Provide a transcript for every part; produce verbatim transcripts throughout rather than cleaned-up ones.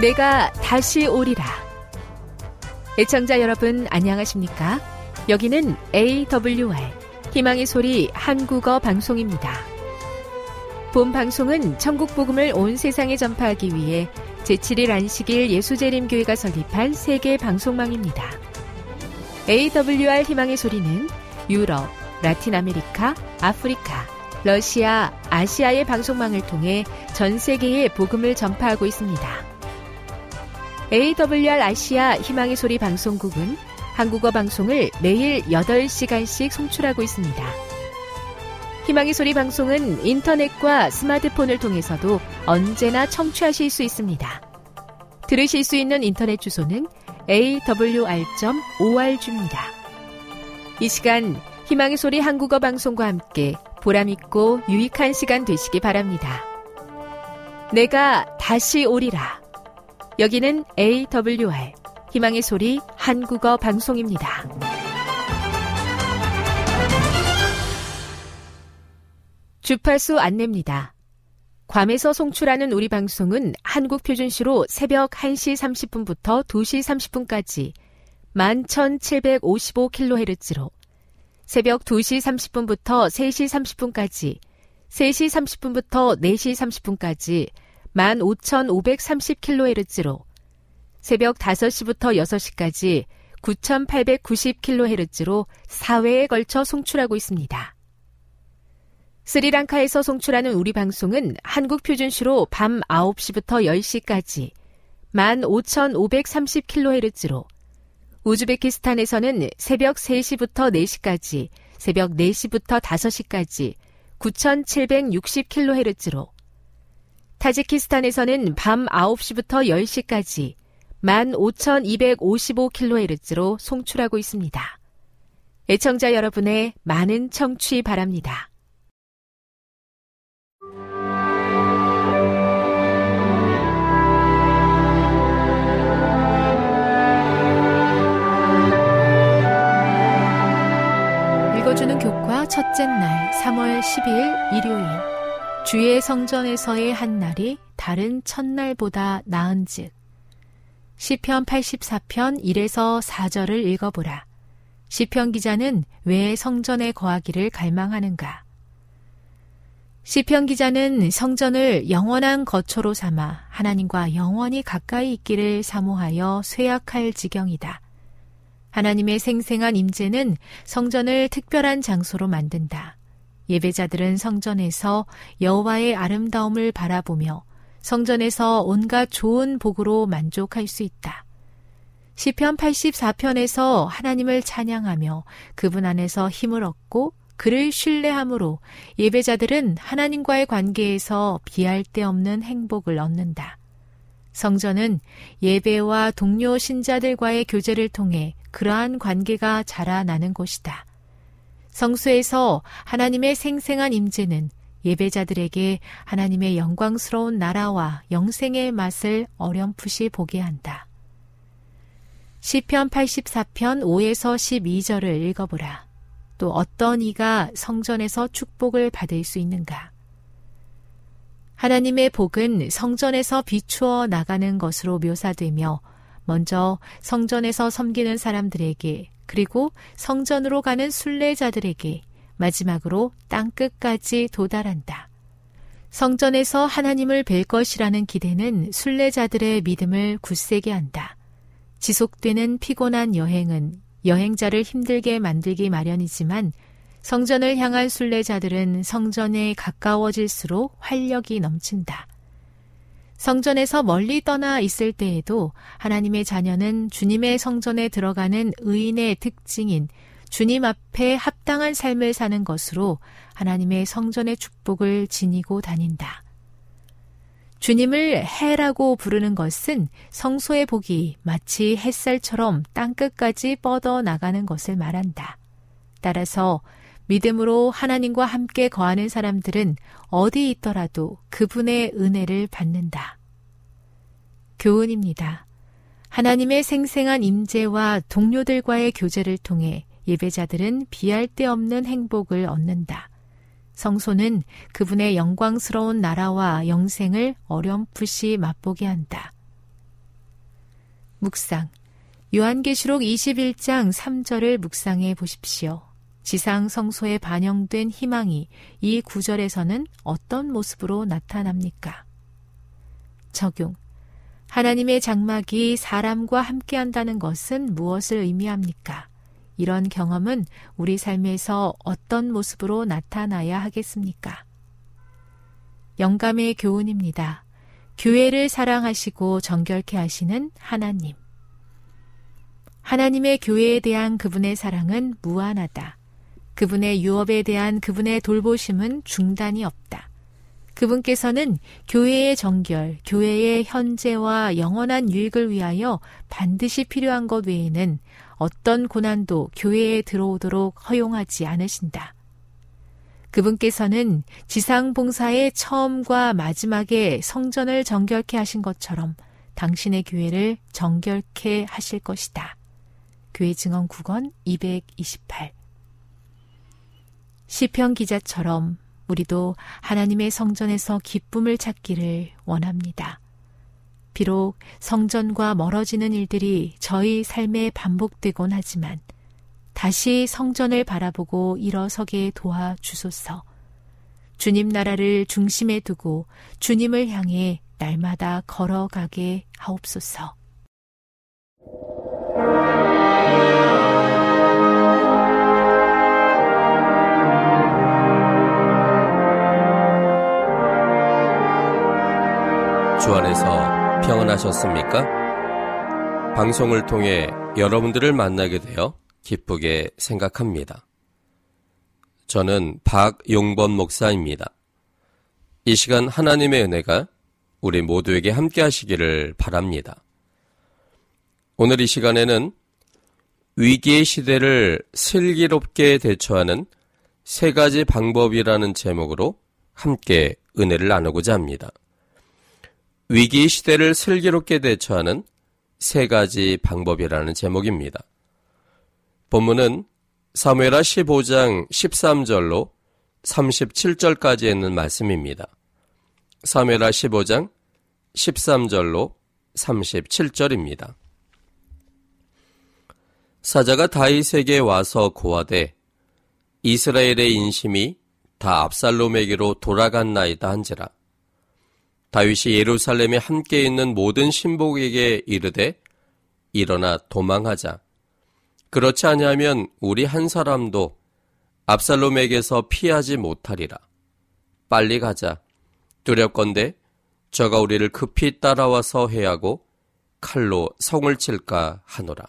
내가 다시 오리라. 애청자 여러분 안녕하십니까? 여기는 에이더블유알 희망의 소리 한국어 방송입니다. 본 방송은 천국 복음을 온 세상에 전파하기 위해 제칠 일 안식일 예수재림교회가 설립한 세계 방송망입니다. 에이더블유알 희망의 소리는 유럽, 라틴 아메리카, 아프리카, 러시아, 아시아의 방송망을 통해 전 세계에 복음을 전파하고 있습니다. 에이더블유알 아시아 희망의 소리 방송국은 한국어 방송을 매일 여덟 시간씩 송출하고 있습니다. 희망의 소리 방송은 인터넷과 스마트폰을 통해서도 언제나 청취하실 수 있습니다. 들으실 수 있는 인터넷 주소는 에이더블유알 닷 오알지입니다. 이 시간 희망의 소리 한국어 방송과 함께 보람있고 유익한 시간 되시기 바랍니다. 내가 다시 오리라. 여기는 에이더블유알 희망의 소리 한국어 방송입니다. 주파수 안내입니다. 괌에서 송출하는 우리 방송은 한국 표준시로 새벽 한 시 삼십 분부터 두 시 삼십 분까지 만 천칠백오십오 킬로헤르츠로, 새벽 두 시 삼십 분부터 세 시 삼십 분까지, 세 시 삼십 분부터 네 시 삼십 분까지 만 오천오백삼십 킬로헤르츠로, 새벽 다섯 시부터 여섯 시까지 구천팔백구십 킬로헤르츠로 사 회에 걸쳐 송출하고 있습니다. 스리랑카에서 송출하는 우리 방송은 한국 표준시로 밤 아홉 시부터 열 시까지 만 오천오백삼십 킬로헤르츠로, 우즈베키스탄에서는 새벽 세 시부터 네 시까지, 새벽 네 시부터 다섯 시까지 구천칠백육십 킬로헤르츠로, 타지키스탄에서는 밤 아홉 시부터 열 시까지 만 오천이백오십오 킬로헤르츠로 송출하고 있습니다. 애청자 여러분의 많은 청취 바랍니다. 읽어주는 교과 첫째 날 삼월 십이일 일요일. 주의 성전에서의 한 날이 다른 첫날보다 나은즉. 시편 팔십사 편 일에서 사 절을 읽어보라. 시편 기자는 왜 성전에 거하기를 갈망하는가? 시편 기자는 성전을 영원한 거처로 삼아 하나님과 영원히 가까이 있기를 사모하여 쇠약할 지경이다. 하나님의 생생한 임재는 성전을 특별한 장소로 만든다. 예배자들은 성전에서 여호와의 아름다움을 바라보며 성전에서 온갖 좋은 복으로 만족할 수 있다. 시편 팔십사 편에서 하나님을 찬양하며 그분 안에서 힘을 얻고 그를 신뢰함으로 예배자들은 하나님과의 관계에서 비할 데 없는 행복을 얻는다. 성전은 예배와 동료 신자들과의 교제를 통해 그러한 관계가 자라나는 곳이다. 성수에서 하나님의 생생한 임재는 예배자들에게 하나님의 영광스러운 나라와 영생의 맛을 어렴풋이 보게 한다. 시편 팔십사 편 오에서 십이 절을 읽어보라. 또 어떤 이가 성전에서 축복을 받을 수 있는가? 하나님의 복은 성전에서 비추어 나가는 것으로 묘사되며 먼저 성전에서 섬기는 사람들에게, 그리고 성전으로 가는 순례자들에게, 마지막으로 땅끝까지 도달한다. 성전에서 하나님을 뵐 것이라는 기대는 순례자들의 믿음을 굳세게 한다. 지속되는 피곤한 여행은 여행자를 힘들게 만들기 마련이지만 성전을 향한 순례자들은 성전에 가까워질수록 활력이 넘친다. 성전에서 멀리 떠나 있을 때에도 하나님의 자녀는 주님의 성전에 들어가는 의인의 특징인 주님 앞에 합당한 삶을 사는 것으로 하나님의 성전의 축복을 지니고 다닌다. 주님을 해라고 부르는 것은 성소의 복이 마치 햇살처럼 땅끝까지 뻗어나가는 것을 말한다. 따라서 믿음으로 하나님과 함께 거하는 사람들은 어디 있더라도 그분의 은혜를 받는다. 교훈입니다. 하나님의 생생한 임재와 동료들과의 교제를 통해 예배자들은 비할 데 없는 행복을 얻는다. 성소는 그분의 영광스러운 나라와 영생을 어렴풋이 맛보게 한다. 묵상. 요한계시록 이십일 장 삼 절을 묵상해 보십시오. 지상 성소에 반영된 희망이 이 구절에서는 어떤 모습으로 나타납니까? 적용. 하나님의 장막이 사람과 함께한다는 것은 무엇을 의미합니까? 이런 경험은 우리 삶에서 어떤 모습으로 나타나야 하겠습니까? 영감의 교훈입니다. 교회를 사랑하시고 정결케 하시는 하나님. 하나님의 교회에 대한 그분의 사랑은 무한하다. 그분의 유업에 대한 그분의 돌보심은 중단이 없다. 그분께서는 교회의 정결, 교회의 현재와 영원한 유익을 위하여 반드시 필요한 것 외에는 어떤 고난도 교회에 들어오도록 허용하지 않으신다. 그분께서는 지상 봉사의 처음과 마지막에 성전을 정결케 하신 것처럼 당신의 교회를 정결케 하실 것이다. 교회 증언 구 권 이백이십팔. 시편 기자처럼 우리도 하나님의 성전에서 기쁨을 찾기를 원합니다. 비록 성전과 멀어지는 일들이 저희 삶에 반복되곤 하지만 다시 성전을 바라보고 일어서게 도와주소서. 주님 나라를 중심에 두고 주님을 향해 날마다 걸어가게 하옵소서. 주 안에서 평안하셨습니까? 방송을 통해 여러분들을 만나게 되어 기쁘게 생각합니다. 저는 박용범 목사입니다. 이 시간 하나님의 은혜가 우리 모두에게 함께 하시기를 바랍니다. 오늘 이 시간에는 위기의 시대를 슬기롭게 대처하는 세 가지 방법이라는 제목으로 함께 은혜를 나누고자 합니다. 위기 시대를 슬기롭게 대처하는 세 가지 방법이라는 제목입니다. 본문은 사무엘하 십오 장 십삼 절로 삼십칠 절까지 있는 말씀입니다. 사무엘하 십오 장 십삼 절로 삼십칠 절입니다. 사자가 다윗에게 와서 고하되 이스라엘의 인심이 다 압살롬에게로 돌아갔나이다 한지라. 다윗이 예루살렘에 함께 있는 모든 신복에게 이르되 일어나 도망하자. 그렇지 아니하면 우리 한 사람도 압살롬에게서 피하지 못하리라. 빨리 가자. 두렵건대 저가 우리를 급히 따라와서 해하고 칼로 성을 칠까 하노라.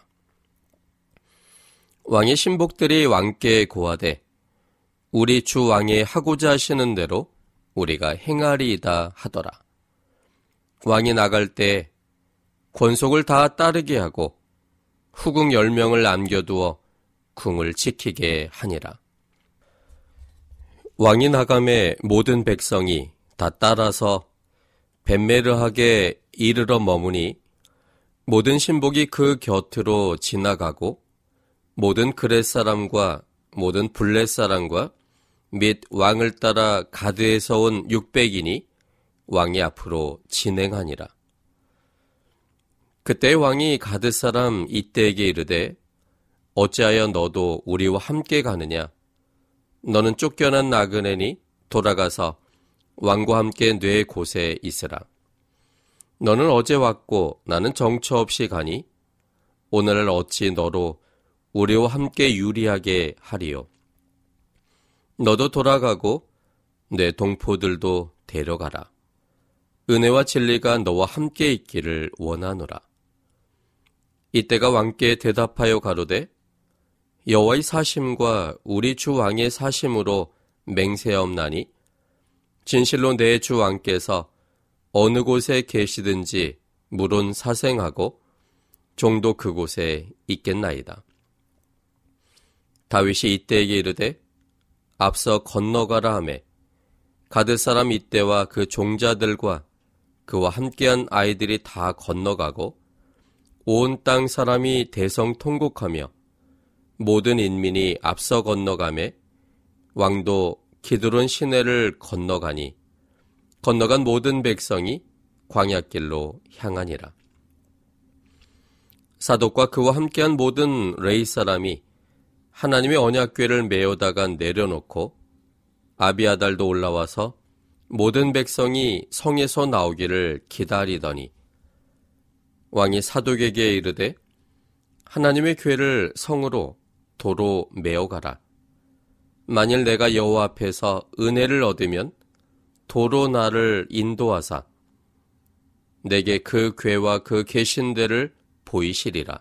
왕의 신복들이 왕께 고하되 우리 주 왕이 하고자 하시는 대로 우리가 행하리이다 하더라. 왕이 나갈 때 권속을 다 따르게 하고 후궁 열 명을 남겨두어 궁을 지키게 하니라. 왕이 나감에 모든 백성이 다 따라서 벳메르하게 이르러 머무니 모든 신복이 그 곁으로 지나가고 모든 그렛 사람과 모든 블렛 사람과 및 왕을 따라 가드에서 온 육백인이 왕이 앞으로 진행하니라. 그때 왕이 가드 사람 이때에게 이르되 어찌하여 너도 우리와 함께 가느냐? 너는 쫓겨난 나그네니 돌아가서 왕과 함께 네 곳에 있으라. 너는 어제 왔고 나는 정처 없이 가니 오늘날 어찌 너로 우리와 함께 유리하게 하리요. 너도 돌아가고 내 동포들도 데려가라. 은혜와 진리가 너와 함께 있기를 원하노라. 이때가 왕께 대답하여 가로되 여호와의 사심과 우리 주 왕의 사심으로 맹세하옵나니 진실로 내 주 왕께서 어느 곳에 계시든지 물론 사생하고 종도 그곳에 있겠나이다. 다윗이 이때에게 이르되 앞서 건너가라 하매 가드 사람 이때와 그 종자들과 그와 함께한 아이들이 다 건너가고 온 땅 사람이 대성통곡하며 모든 인민이 앞서 건너가매 왕도 기드론 시내를 건너가니 건너간 모든 백성이 광야길로 향하니라. 사독과 그와 함께한 모든 레위 사람이 하나님의 언약궤를 메어다가 내려놓고 아비아달도 올라와서 모든 백성이 성에서 나오기를 기다리더니 왕이 사독에게 이르되 하나님의 궤를 성으로 도로 메어가라. 만일 내가 여호와 앞에서 은혜를 얻으면 도로 나를 인도하사 내게 그 궤와 그 계신 데를 보이시리라.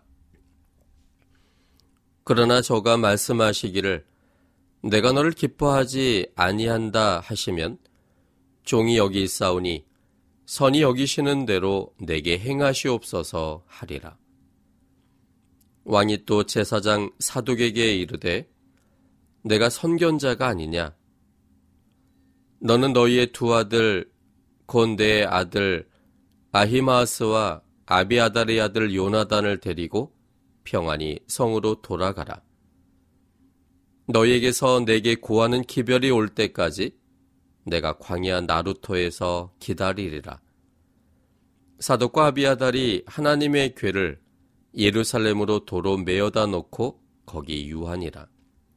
그러나 저가 말씀하시기를 내가 너를 기뻐하지 아니한다 하시면 종이 여기 있사오니 선이 여기시는 대로 내게 행하시옵소서 하리라. 왕이 또 제사장 사독에게 이르되 내가 선견자가 아니냐? 너는 너희의 두 아들 곧 내 아들 아히마아스와 아비아달의 아들 요나단을 데리고 평안히 성으로 돌아가라. 너희에게서 내게 고하는 기별이 올 때까지 내가 광야 나루토에서 기다리리라. 사독과 아비아달이 하나님의 궤를 예루살렘으로 도로 메어다 놓고 거기 유하니라.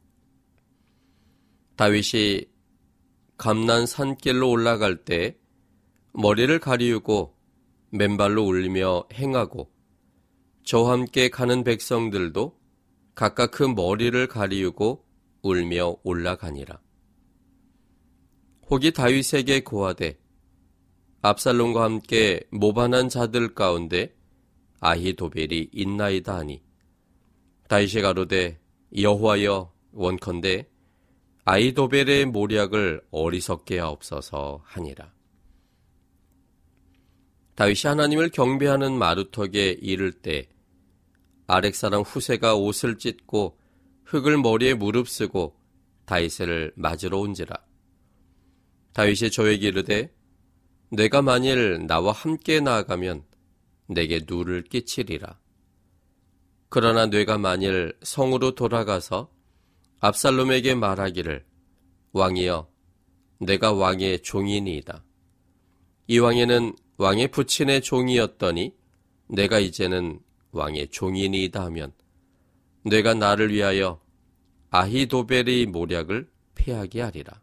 다윗이 감난 산길로 올라갈 때 머리를 가리우고 맨발로 울리며 행하고 저와 함께 가는 백성들도 각각 그 머리를 가리우고 울며 올라가니라. 혹이 다윗에게 고하되 압살롬과 함께 모반한 자들 가운데 아히도벨이 있나이다 하니 다윗이 가로되 여호와여 원컨대 아히도벨의 모략을 어리석게 하옵소서 하니라. 다윗이 하나님을 경배하는 마루턱에 이를 때 아렉 사람 후세가 옷을 찢고 흙을 머리에 무릅쓰고 다윗을 맞으러 온지라. 다윗이 저에게 이르되 내가 만일 나와 함께 나아가면 내게 누를 끼치리라. 그러나 내가 만일 성으로 돌아가서 압살롬에게 말하기를 왕이여 내가 왕의 종이니이다. 이왕에는 왕의 부친의 종이었더니 내가 이제는 왕의 종이니이다 하면 내가 나를 위하여 아히도벨의 모략을 패하게 하리라.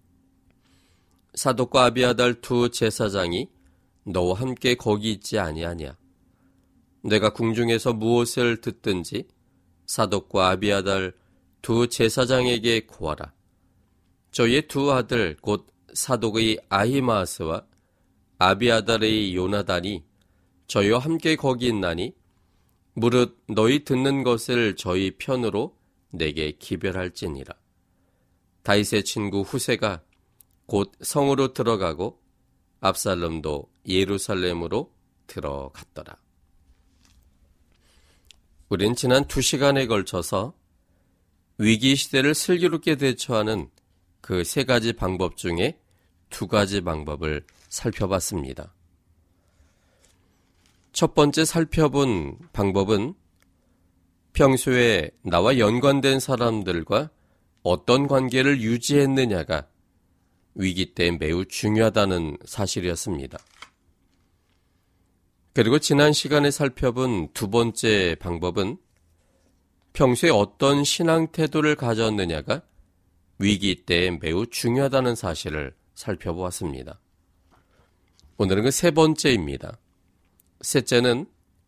사독과 아비아달 두 제사장이 너와 함께 거기 있지 아니하냐. 내가 궁중에서 무엇을 듣든지 사독과 아비아달 두 제사장에게 고하라. 저희의 두 아들 곧 사독의 아히마아스와 아비아달의 요나단이 저희와 함께 거기 있나니 무릇 너희 듣는 것을 저희 편으로 내게 기별할지니라. 다윗의 친구 후세가 곧 성으로 들어가고 압살롬도 예루살렘으로 들어갔더라. 우린 지난 두 시간에 걸쳐서 위기 시대를 슬기롭게 대처하는 그 세 가지 방법 중에 두 가지 방법을 살펴봤습니다. 첫 번째 살펴본 방법은 평소에 나와 연관된 사람들과 어떤 관계를 유지했느냐가 위기 때 매우 중요하다는 사실이었습니다. 그리고 지난 시간에 살펴본 두 번째 방법은 평소에 어떤 신앙 태도를 가졌느냐가 위기 때 매우 중요하다는 사실을 살펴보았습니다. 오늘은 그 세 번째입니다. 셋째는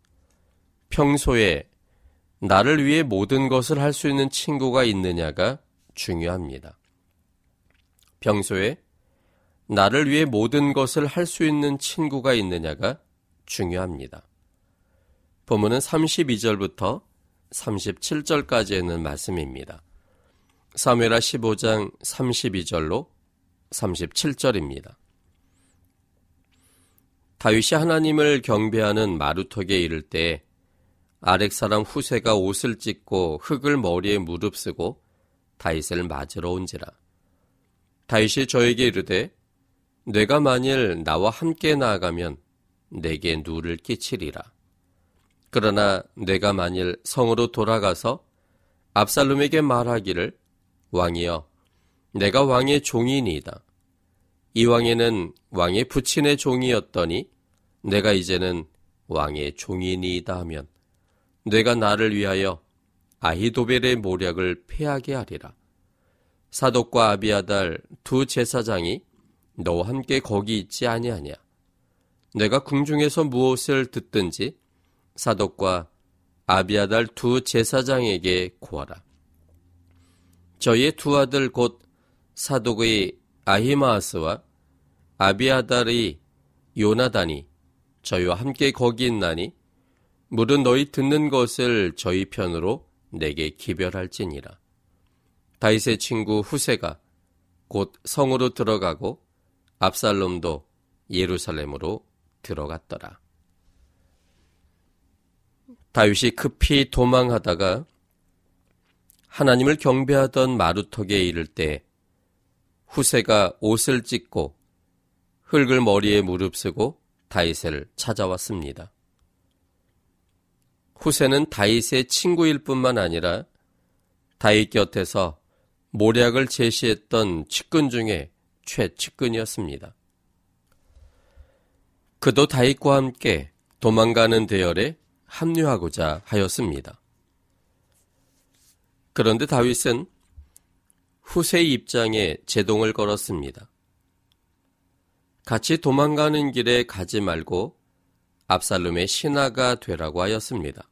평소에 나를 위해 모든 것을 할 수 있는 친구가 있느냐가 중요합니다. 평소에 나를 위해 모든 것을 할 수 있는 친구가 있느냐가 중요합니다. 본문은 삼십이 절부터 삼십칠 절까지 있는 말씀입니다. 사무엘하 십오 장 삼십이 절로 삼십칠 절입니다. 다윗이 하나님을 경배하는 마루턱에 이를 때 아렉 사람 후세가 옷을 찢고 흙을 머리에 무릅쓰고 다윗을 맞으러 온지라. 다윗이 저에게 이르되 내가 만일 나와 함께 나아가면 내게 누를 끼치리라. 그러나 내가 만일 성으로 돌아가서 압살롬에게 말하기를 왕이여 내가 왕의 종이니이다. 이왕에는 왕의 부친의 종이었더니 내가 이제는 왕의 종이니이다 하면 내가 나를 위하여 아히도벨의 모략을 패하게 하리라. 사독과 아비아달 두 제사장이 너와 함께 거기 있지 아니하냐. 내가 궁중에서 무엇을 듣든지 사독과 아비아달 두 제사장에게 고하라. 저희의 두 아들 곧 사독의 아히마아스와 아비아달의 요나단이 저희와 함께 거기 있나니 물은 너희 듣는 것을 저희 편으로 내게 기별할지니라. 다윗의 친구 후세가 곧 성으로 들어가고 압살롬도 예루살렘으로 들어갔더라. 다윗이 급히 도망하다가 하나님을 경배하던 마루턱에 이를 때 후세가 옷을 찢고 흙을 머리에 무릅쓰고 다윗을 찾아왔습니다. 후세는 다윗의 친구일 뿐만 아니라 다윗 곁에서 모략을 제시했던 측근 중에 최측근이었습니다. 그도 다윗과 함께 도망가는 대열에 합류하고자 하였습니다. 그런데 다윗은 후세의 입장에 제동을 걸었습니다. 같이 도망가는 길에 가지 말고 압살롬의 신하가 되라고 하였습니다.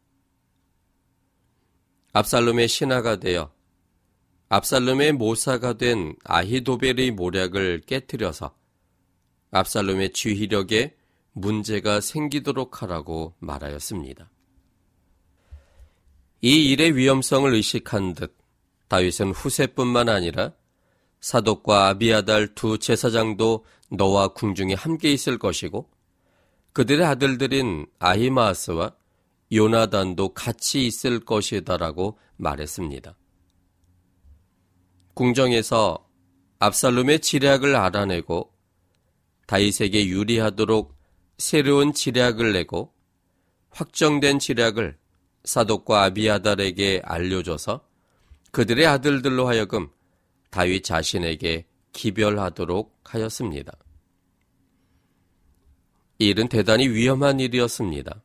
압살롬의 신하가 되어 압살롬의 모사가 된 아히도벨의 모략을 깨뜨려서 압살롬의 지휘력에 문제가 생기도록 하라고 말하였습니다. 이 일의 위험성을 의식한 듯 다윗은 후세뿐만 아니라 사독과 아비아달 두 제사장도 너와 궁중에 함께 있을 것이고 그들의 아들들인 아히마아스와 요나단도 같이 있을 것이다라고 말했습니다. 궁정에서 압살롬의 지략을 알아내고 다윗에게 유리하도록 새로운 지략을 내고 확정된 지략을 사독과 아비아달에게 알려줘서 그들의 아들들로 하여금 다윗 자신에게 기별하도록 하였습니다. 이 일은 대단히 위험한 일이었습니다.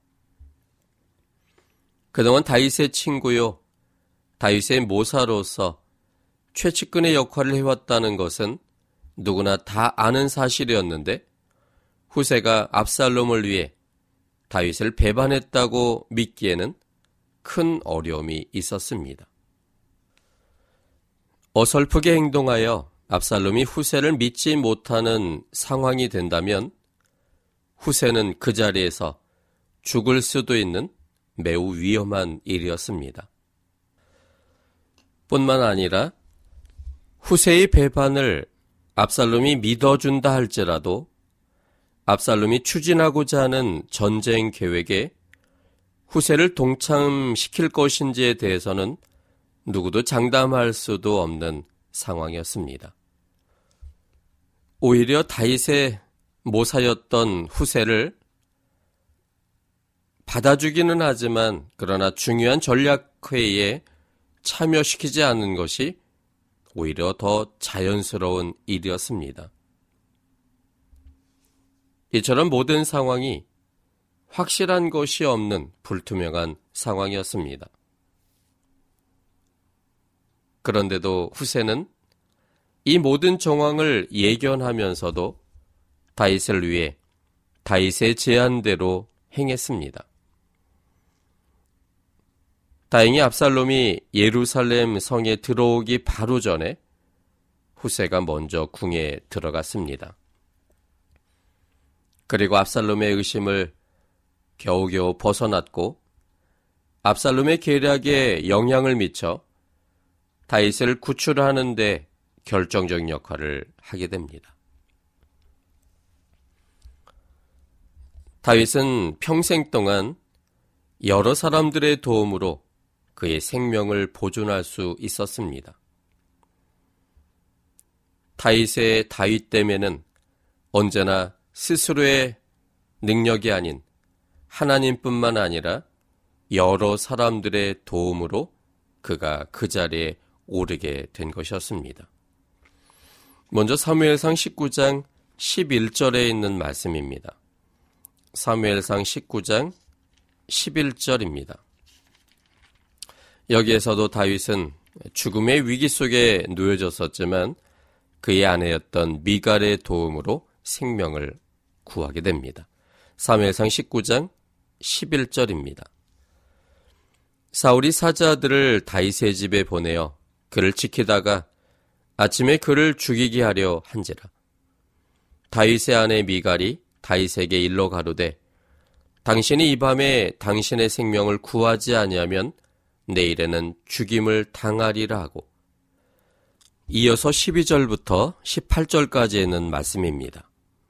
그동안 다윗의 친구요, 다윗의 모사로서 최측근의 역할을 해왔다는 것은 누구나 다 아는 사실이었는데 후세가 압살롬을 위해 다윗을 배반했다고 믿기에는 큰 어려움이 있었습니다. 어설프게 행동하여 압살롬이 후세를 믿지 못하는 상황이 된다면 후세는 그 자리에서 죽을 수도 있는 매우 위험한 일이었습니다. 뿐만 아니라 후세의 배반을 압살롬이 믿어준다 할지라도 압살롬이 추진하고자 하는 전쟁 계획에 후세를 동참시킬 것인지에 대해서는 누구도 장담할 수도 없는 상황이었습니다. 오히려 다윗의 모사였던 후세를 받아주기는 하지만 그러나 중요한 전략회의에 참여시키지 않는 것이 오히려 더 자연스러운 일이었습니다. 이처럼 모든 상황이 확실한 것이 없는 불투명한 상황이었습니다. 그런데도 후세는 이 모든 정황을 예견하면서도 다윗을 위해 다윗의 제안대로 행했습니다. 다행히 압살롬이 예루살렘 성에 들어오기 바로 전에 후세가 먼저 궁에 들어갔습니다. 그리고 압살롬의 의심을 겨우겨우 벗어났고 압살롬의 계략에 영향을 미쳐 다윗을 구출하는 데 결정적인 역할을 하게 됩니다. 다윗은 평생 동안 여러 사람들의 도움으로 그의 생명을 보존할 수 있었습니다. 다윗의 다윗됨에는 언제나 스스로의 능력이 아닌 하나님뿐만 아니라 여러 사람들의 도움으로 그가 그 자리에 오르게 된 것이었습니다. 먼저 사무엘상 십구 장 십일 절에 있는 말씀입니다. 사무엘상 십구 장 십일 절입니다. 여기에서도 다윗은 죽음의 위기 속에 놓여졌었지만 그의 아내였던 미갈의 도움으로 생명을 구하게 됩니다. 사무엘상 십구 장 십일 절입니다. 사울이 사자들을 다윗의 집에 보내어 그를 지키다가 아침에 그를 죽이게 하려 한지라. 다윗의 아내 미갈이 다윗에게 일러 가로되 당신이 이 밤에 당신의 생명을 구하지 아니하면 내일에는 죽임을 당하리라 하고, 이어서 십이 절부터 십팔 절까지 있는 말씀입니다.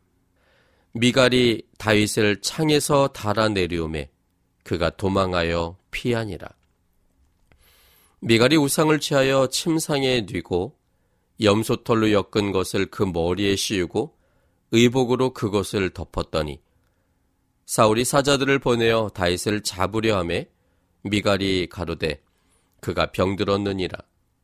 미갈이 다윗을 창에서 달아내리오매 그가 도망하여 피하니라. 미갈이 우상을 취하여 침상에 뉘고 염소털로 엮은 것을 그 머리에 씌우고 의복으로 그것을 덮었더니 사울이 사자들을 보내어 다윗을 잡으려 하매 미갈이 가로되 그가 병들었느니라.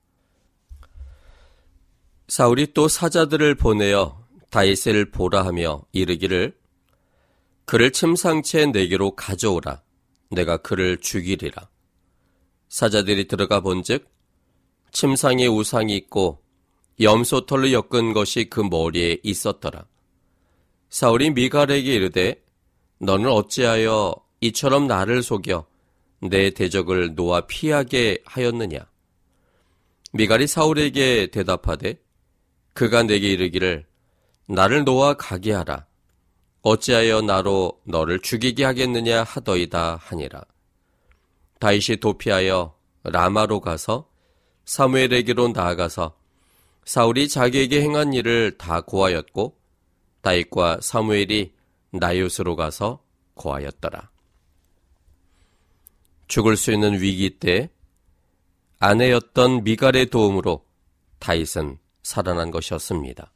사울이 또 사자들을 보내어 다윗을 보라 하며 이르기를 그를 침상채 내게로 가져오라. 내가 그를 죽이리라. 사자들이 들어가 본즉 침상에 우상이 있고 염소털로 엮은 것이 그 머리에 있었더라. 사울이 미갈에게 이르되 너는 어찌하여 이처럼 나를 속여 내 대적을 놓아 피하게 하였느냐. 미갈이 사울에게 대답하되 그가 내게 이르기를 나를 놓아 가게 하라. 어찌하여 나로 너를 죽이게 하겠느냐 하더이다 하니라. 다윗이 도피하여 라마로 가서 사무엘에게로 나아가서 사울이 자기에게 행한 일을 다 고하였고 다윗과 사무엘이 나요스로 가서 고하였더라. 죽을 수 있는 위기 때 아내였던 미갈의 도움으로 다윗은 살아난 것이었습니다.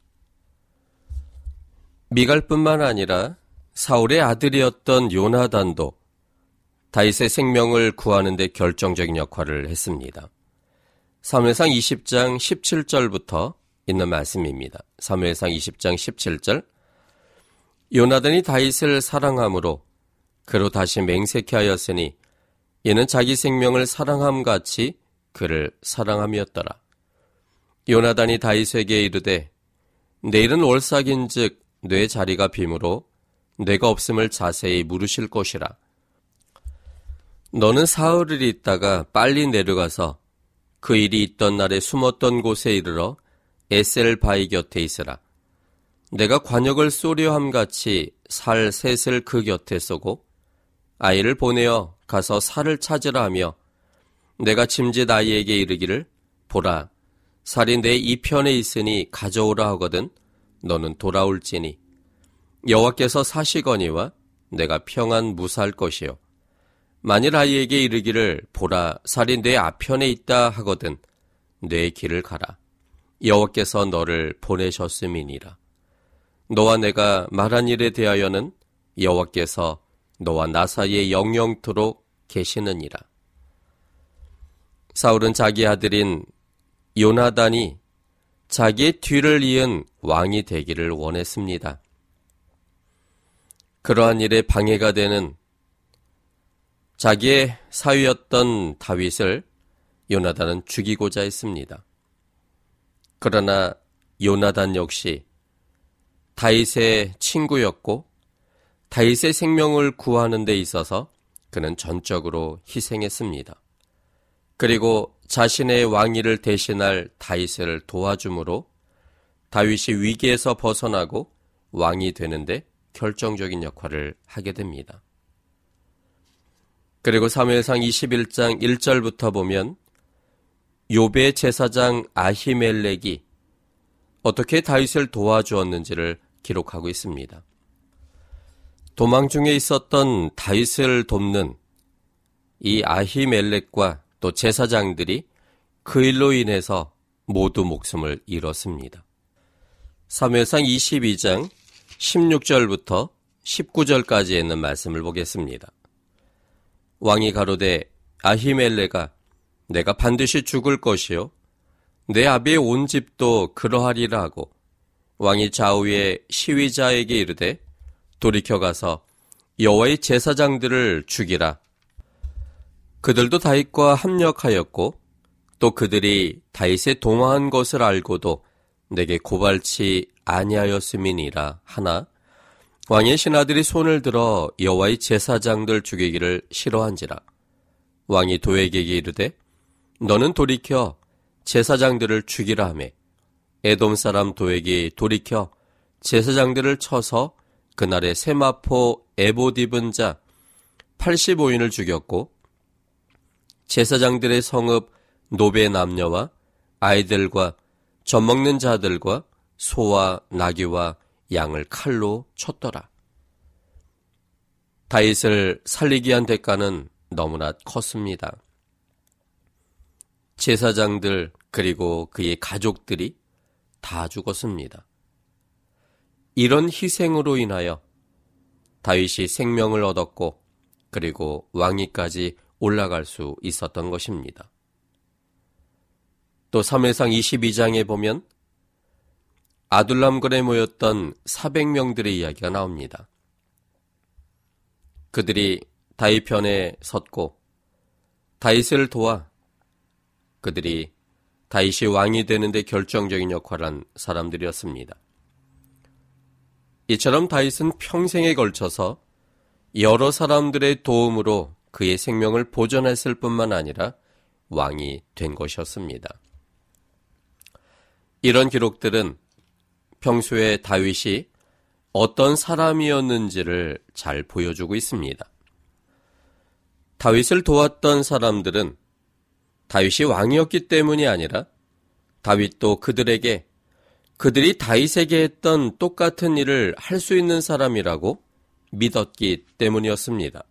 미갈뿐만 아니라 사울의 아들이었던 요나단도 다윗의 생명을 구하는 데 결정적인 역할을 했습니다. 사무엘상 이십 장 십칠 절부터 있는 말씀입니다. 사무엘상 이십 장 십칠 절 요나단이 다윗을 사랑함으로 그로 다시 맹세케 하였으니 이는 자기 생명을 사랑함같이 그를 사랑함이었더라. 요나단이 다윗에게 이르되 내일은 월삭인즉 내 자리가 비므로 내가 없음을 자세히 물으실 것이라. 너는 사흘을 있다가 빨리 내려가서 그 일이 있던 날에 숨었던 곳에 이르러 에셀 바위 곁에 있으라. 내가 관역을 쏘려 함같이 살 셋을 그 곁에 쏘고 아이를 보내어 가서 살을 찾으라 하며 내가 짐짓 아이에게 이르기를 보라 살이 내 이편에 있으니 가져오라 하거든 너는 돌아올지니 여호와께서 사시거니와 내가 평안 무사할 것이요 만일 아이에게 이르기를 보라 살이 내 앞편에 있다 하거든 내 길을 가라 여호와께서 너를 보내셨음이니라. 너와 내가 말한 일에 대하여는 여호와께서 너와 나 사이에 영영토록 계시느니라. 사울은 자기 아들인 요나단이 자기의 뒤를 이은 왕이 되기를 원했습니다. 그러한 일에 방해가 되는 자기의 사위였던 다윗을 요나단은 죽이고자 했습니다. 그러나 요나단 역시 다윗의 친구였고 다윗의 생명을 구하는 데 있어서 그는 전적으로 희생했습니다. 그리고 자신의 왕위를 대신할 다윗을 도와줌으로 다윗이 위기에서 벗어나고 왕이 되는데 결정적인 역할을 하게 됩니다. 그리고 사무엘상 이십일 장 일 절부터 보면 요베 제사장 아히멜렉이 어떻게 다윗을 도와주었는지를 기록하고 있습니다. 도망 중에 있었던 다윗을 돕는 이 아히멜렉과 또 제사장들이 그 일로 인해서 모두 목숨을 잃었습니다. 사무엘상 이십이 장 십육 절부터 십구 절까지 있는 말씀을 보겠습니다. 왕이 가로되 아히멜렉아 내가 반드시 죽을 것이요 내 아비의 온 집도 그러하리라 하고 왕이 좌우의 시위자에게 이르되 돌이켜 가서 여호와의 제사장들을 죽이라. 그들도 다윗과 합력하였고 또 그들이 다윗에 동화한 것을 알고도 내게 고발치 아니하였음이니라 하나 왕의 신하들이 손을 들어 여호와의 제사장들 죽이기를 싫어한지라. 왕이 도에게 이르되 너는 돌이켜 제사장들을 죽이라 하매 에돔 사람 도에게 돌이켜 제사장들을 쳐서 그날에 세마포 에봇 입은 자 팔십오 인을 죽였고 제사장들의 성읍 노베 남녀와 아이들과 젖먹는 자들과 소와 나귀와 양을 칼로 쳤더라. 다윗을 살리기 위한 대가는 너무나 컸습니다. 제사장들 그리고 그의 가족들이 다 죽었습니다. 이런 희생으로 인하여 다윗이 생명을 얻었고 그리고 왕위까지 올라갈 수 있었던 것입니다. 또 사무엘상 이십이 장에 보면 아둘람굴에 모였던 사백 명들의 이야기가 나옵니다. 그들이 다윗 편에 섰고 다윗을 도와 그들이 다윗이 왕이 되는데 결정적인 역할을 한 사람들이었습니다. 이처럼 다윗은 평생에 걸쳐서 여러 사람들의 도움으로 그의 생명을 보존했을 뿐만 아니라 왕이 된 것이었습니다. 이런 기록들은 평소에 다윗이 어떤 사람이었는지를 잘 보여주고 있습니다. 다윗을 도왔던 사람들은 다윗이 왕이었기 때문이 아니라 다윗도 그들에게 그들이 다윗에게 했던 똑같은 일을 할 수 있는 사람이라고 믿었기 때문이었습니다.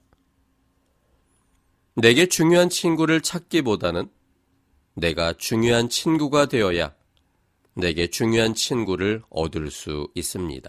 내게 중요한 친구를 찾기보다는 내가 중요한 친구가 되어야 내게 중요한 친구를 얻을 수 있습니다.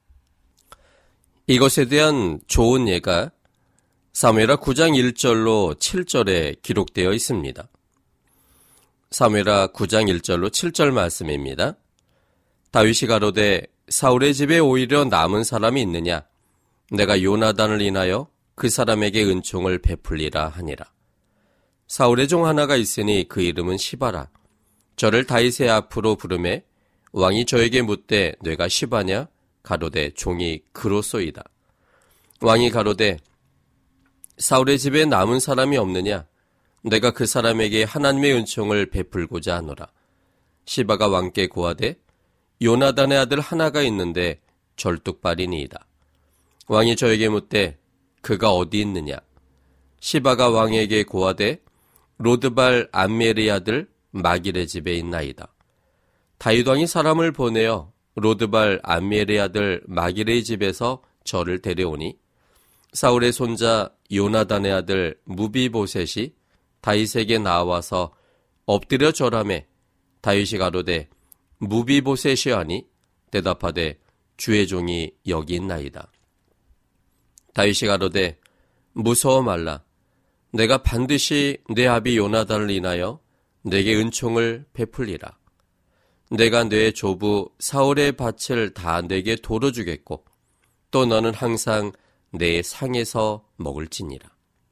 이것에 대한 좋은 예가 사무엘하 구 장 일 절로 칠 절에 기록되어 있습니다. 사무엘하 구 장 일 절로 칠 절 말씀입니다. 다윗이 가로되 사울의 집에 오히려 남은 사람이 있느냐? 내가 요나단을 인하여 그 사람에게 은총을 베풀리라 하니라. 사울의 종 하나가 있으니 그 이름은 시바라. 저를 다윗의 앞으로 부르매 왕이 저에게 묻되 내가 시바냐? 가로되 종이 그로소이다. 왕이 가로되 사울의 집에 남은 사람이 없느냐? 내가 그 사람에게 하나님의 은총을 베풀고자 하노라. 시바가 왕께 고하되 요나단의 아들 하나가 있는데 절뚝발이니이다. 왕이 저에게 묻되 그가 어디 있느냐? 시바가 왕에게 고하되 로드발 암멜의 아들 마길의 집에 있나이다. 다윗 왕이 사람을 보내어 로드발 암멜의 아들 마길의 집에서 저를 데려오니 사울의 손자 요나단의 아들 무비보셋이 다윗에게 나와서 엎드려 절하매 다윗이 가로되 무비보셋이 하니 대답하되 주의 종이 여기 있나이다. 다윗이 가로되 무서워 말라. 내가 반드시 내 아비 요나단을 인하여 내게 은총을 베풀리라. 내가 내 조부 사울의 밭을 다 내게 도로 주겠고 또 너는 항상 내 상에서 먹을지니라.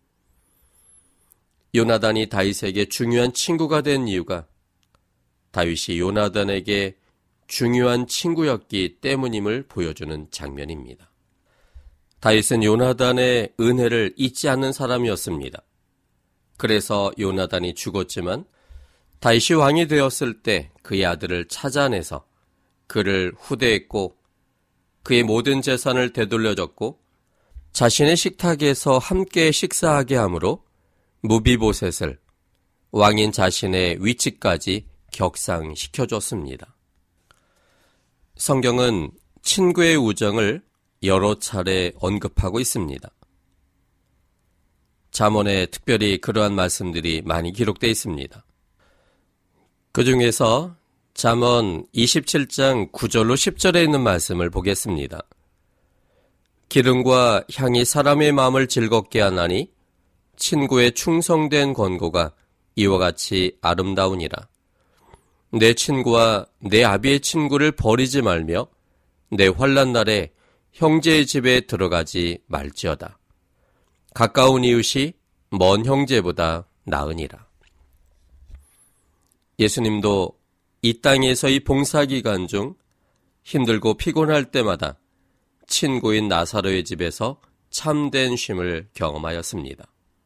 요나단이 다윗에게 중요한 친구가 된 이유가 다윗이 요나단에게 중요한 친구였기 때문임을 보여주는 장면입니다. 다윗은 요나단의 은혜를 잊지 않는 사람이었습니다. 그래서 요나단이 죽었지만 다윗이 왕이 되었을 때 그의 아들을 찾아내서 그를 후대했고 그의 모든 재산을 되돌려줬고 자신의 식탁에서 함께 식사하게 하므로 무비보셋을 왕인 자신의 위치까지 격상시켜줬습니다. 성경은 친구의 우정을 여러 차례 언급하고 있습니다. 잠언에 특별히 그러한 말씀들이 많이 기록되어 있습니다. 그 중에서 잠언 이십칠 장 구 절로 십 절에 있는 말씀을 보겠습니다. 기름과 향이 사람의 마음을 즐겁게 하나니 친구의 충성된 권고가 이와 같이 아름다우니라. 내 친구와 내 아비의 친구를 버리지 말며 내 환난 날에 형제의 집에 들어가지 말지어다. 가까운 이웃이 먼 형제보다 나으니라. 예수님도 이 땅에서의 봉사기간 중 힘들고 피곤할 때마다 친구인 나사로의 집에서 참된 쉼을 경험하였습니다.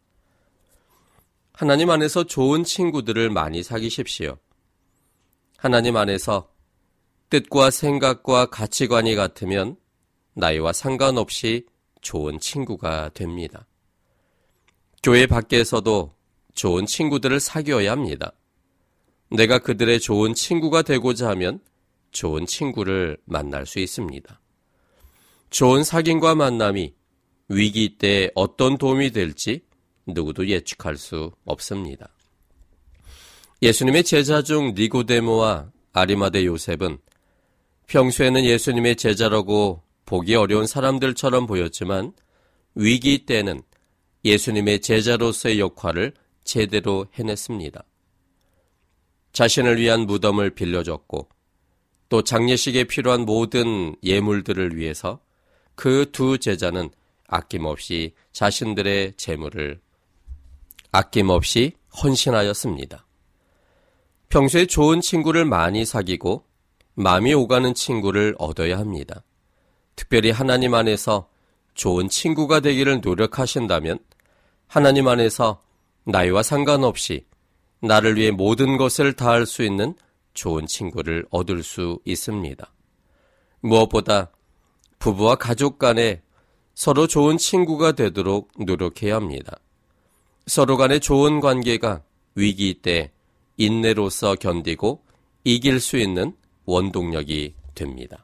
하나님 안에서 좋은 친구들을 많이 사귀십시오. 하나님 안에서 뜻과 생각과 가치관이 같으면 나이와 상관없이 좋은 친구가 됩니다. 교회 밖에서도 좋은 친구들을 사귀어야 합니다. 내가 그들의 좋은 친구가 되고자 하면 좋은 친구를 만날 수 있습니다. 좋은 사귐과 만남이 위기 때 어떤 도움이 될지 누구도 예측할 수 없습니다. 예수님의 제자 중 니고데모와 아리마대 요셉은 평소에는 예수님의 제자라고 보기 어려운 사람들처럼 보였지만 위기 때는 예수님의 제자로서의 역할을 제대로 해냈습니다. 자신을 위한 무덤을 빌려줬고 또 장례식에 필요한 모든 예물들을 위해서 그 두 제자는 아낌없이 자신들의 재물을 아낌없이 헌신하였습니다. 평소에 좋은 친구를 많이 사귀고 마음이 오가는 친구를 얻어야 합니다. 특별히 하나님 안에서 좋은 친구가 되기를 노력하신다면 하나님 안에서 나이와 상관없이 나를 위해 모든 것을 다할 수 있는 좋은 친구를 얻을 수 있습니다. 무엇보다 부부와 가족 간에 서로 좋은 친구가 되도록 노력해야 합니다. 서로 간의 좋은 관계가 위기 때 인내로서 견디고 이길 수 있는 원동력이 됩니다.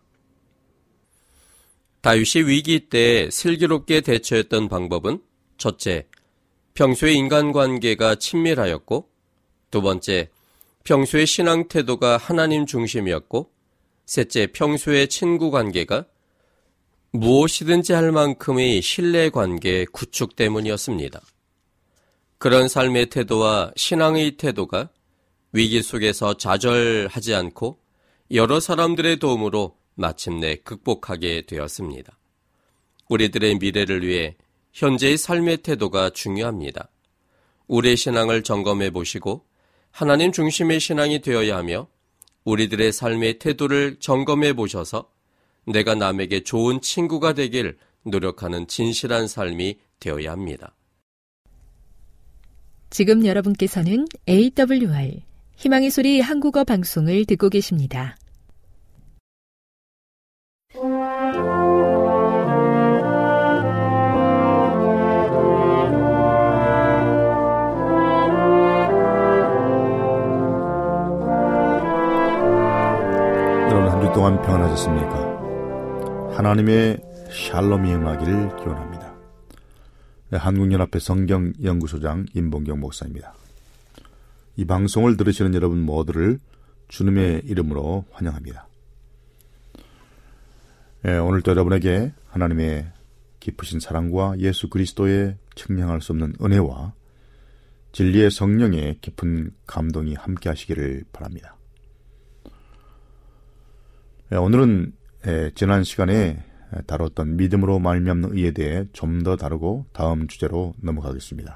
다윗이 위기 때 슬기롭게 대처했던 방법은 첫째, 평소에 인간관계가 친밀하였고 두 번째, 평소의 신앙 태도가 하나님 중심이었고 셋째, 평소의 친구 관계가 무엇이든지 할 만큼의 신뢰관계 구축 때문이었습니다. 그런 삶의 태도와 신앙의 태도가 위기 속에서 좌절하지 않고 여러 사람들의 도움으로 마침내 극복하게 되었습니다. 우리들의 미래를 위해 현재의 삶의 태도가 중요합니다. 우리의 신앙을 점검해 보시고 하나님 중심의 신앙이 되어야 하며 우리들의 삶의 태도를 점검해 보셔서 내가 남에게 좋은 친구가 되길 노력하는 진실한 삶이 되어야 합니다. 지금 여러분께서는 에이더블유알 희망의 소리 한국어 방송을 듣고 계십니다. 여러분 한 주 동안 평안하셨습니까? 하나님의 샬롬이 임하기를 기원합니다. 한국연합회 성경연구소장 임봉경 목사입니다. 이 방송을 들으시는 여러분 모두를 주님의 이름으로 환영합니다. 예, 오늘도 여러분에게 하나님의 깊으신 사랑과 예수 그리스도의 측량할 수 없는 은혜와 진리의 성령의 깊은 감동이 함께 하시기를 바랍니다. 예, 오늘은 예, 지난 시간에 다뤘던 믿음으로 말미암는 의에 대해 좀 더 다루고 다음 주제로 넘어가겠습니다.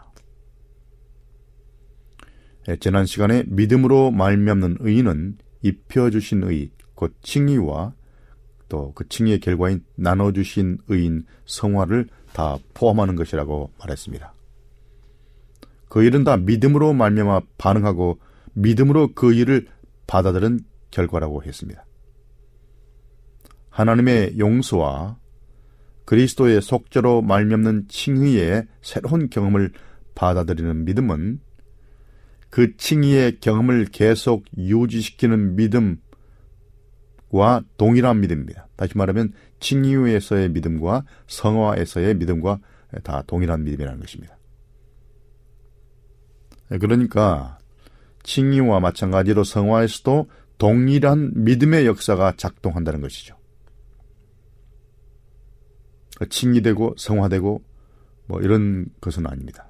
예, 지난 시간에 믿음으로 말미암는 의는 입혀주신 의, 곧 칭의와 또 그 칭의의 결과인 나눠주신 의인 성화를 다 포함하는 것이라고 말했습니다. 그 일은 다 믿음으로 말미암아 반응하고 믿음으로 그 일을 받아들인 결과라고 했습니다. 하나님의 용서와 그리스도의 속죄로 말미암는 칭의의 새로운 경험을 받아들이는 믿음은 그 칭의의 경험을 계속 유지시키는 믿음과 동일한 믿음입니다. 다시 말하면 칭의에서의 믿음과 성화에서의 믿음과 다 동일한 믿음이라는 것입니다. 그러니까 칭의와 마찬가지로 성화에서도 동일한 믿음의 역사가 작동한다는 것이죠. 칭의되고 성화되고 뭐 이런 것은 아닙니다.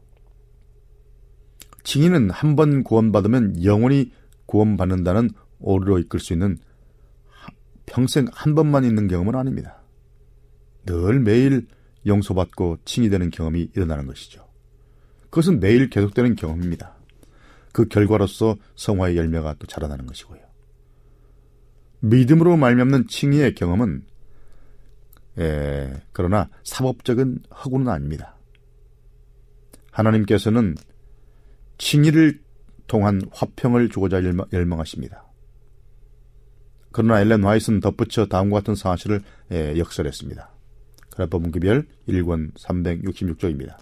칭의는 한 번 구원받으면 영원히 구원받는다는 오류로 이끌 수 있는 평생 한 번만 있는 경험은 아닙니다. 늘 매일 용서받고 칭의되는 경험이 일어나는 것이죠. 그것은 매일 계속되는 경험입니다. 그 결과로서 성화의 열매가 또 자라나는 것이고요. 믿음으로 말미암는 칭의의 경험은 예, 그러나 사법적인 허구는 아닙니다. 하나님께서는 칭의를 통한 화평을 주고자 열망하십니다. 그러나 엘렌 화이트는 덧붙여 다음과 같은 사실을 예, 역설했습니다. 그래법문 기별 일 권 삼백육십육 쪽입니다.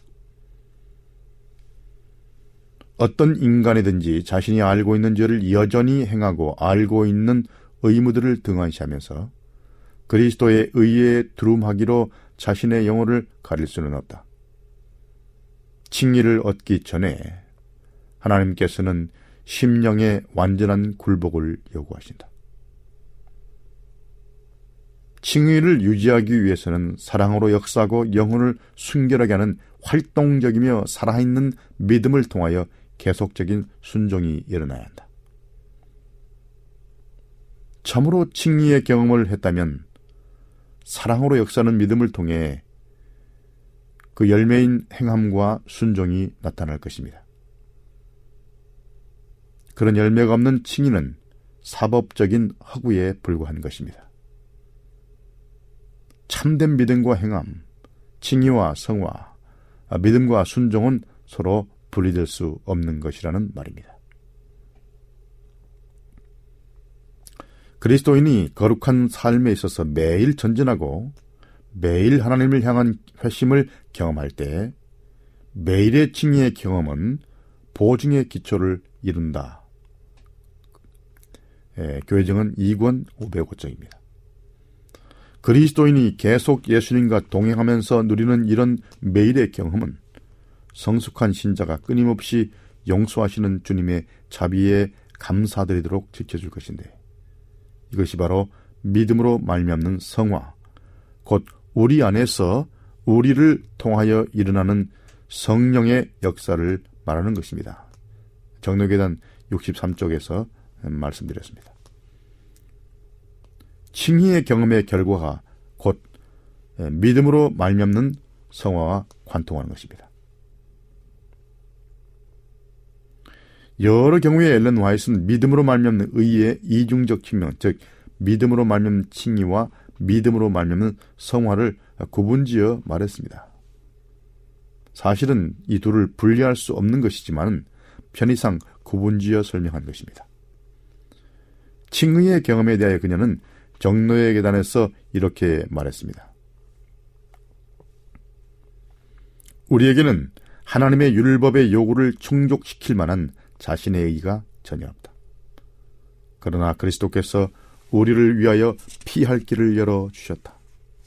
어떤 인간이든지 자신이 알고 있는 죄를 여전히 행하고 알고 있는 의무들을 등한시하면서 그리스도의 의에 두름하기로 자신의 영혼을 가릴 수는 없다. 칭의를 얻기 전에 하나님께서는 심령의 완전한 굴복을 요구하신다. 칭의를 유지하기 위해서는 사랑으로 역사하고 영혼을 순결하게 하는 활동적이며 살아있는 믿음을 통하여 계속적인 순종이 일어나야 한다. 참으로 칭의의 경험을 했다면 사랑으로 역사하는 믿음을 통해 그 열매인 행함과 순종이 나타날 것입니다. 그런 열매가 없는 칭의는 사법적인 허구에 불과한 것입니다. 참된 믿음과 행함, 칭의와 성화, 믿음과 순종은 서로 분리될 수 없는 것이라는 말입니다. 그리스도인이 거룩한 삶에 있어서 매일 전진하고 매일 하나님을 향한 회심을 경험할 때 매일의 칭의의 경험은 보증의 기초를 이룬다. 예, 교회증은 이 권 오백오 쪽입니다. 그리스도인이 계속 예수님과 동행하면서 누리는 이런 매일의 경험은 성숙한 신자가 끊임없이 용서하시는 주님의 자비에 감사드리도록 지켜줄 것인데, 이것이 바로 믿음으로 말미암는 성화, 곧 우리 안에서 우리를 통하여 일어나는 성령의 역사를 말하는 것입니다. 정로계단 육십삼 쪽에서 말씀드렸습니다. 칭의의 경험의 결과가 곧 믿음으로 말미암는 성화와 관통하는 것입니다. 여러 경우에 엘렌 화이트는 믿음으로 말미암는 의의 이중적 측면, 즉 믿음으로 말미암는 칭의와 믿음으로 말미암는 성화를 구분지어 말했습니다. 사실은 이 둘을 분리할 수 없는 것이지만 편의상 구분지어 설명한 것입니다. 칭의의 경험에 대하여 그녀는 정로의 계단에서 이렇게 말했습니다. 우리에게는 하나님의 율법의 요구를 충족시킬 만한 자신의 의가 전혀 없다. 그러나 그리스도께서 우리를 위하여 피할 길을 열어주셨다.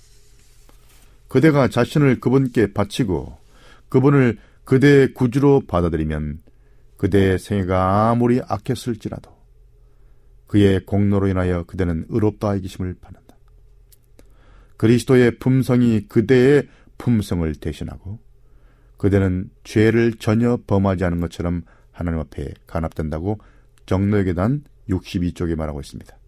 그대가 자신을 그분께 바치고 그분을 그대의 구주로 받아들이면 그대의 생애가 아무리 악했을지라도 그의 공로로 인하여 그대는 의롭다 이기심을 받는다. 그리스도의 품성이 그대의 품성을 대신하고 그대는 죄를 전혀 범하지 않은 것처럼 하나님 앞에 간합된다고 정로의 계단 육십이 쪽에 말하고 있습니다.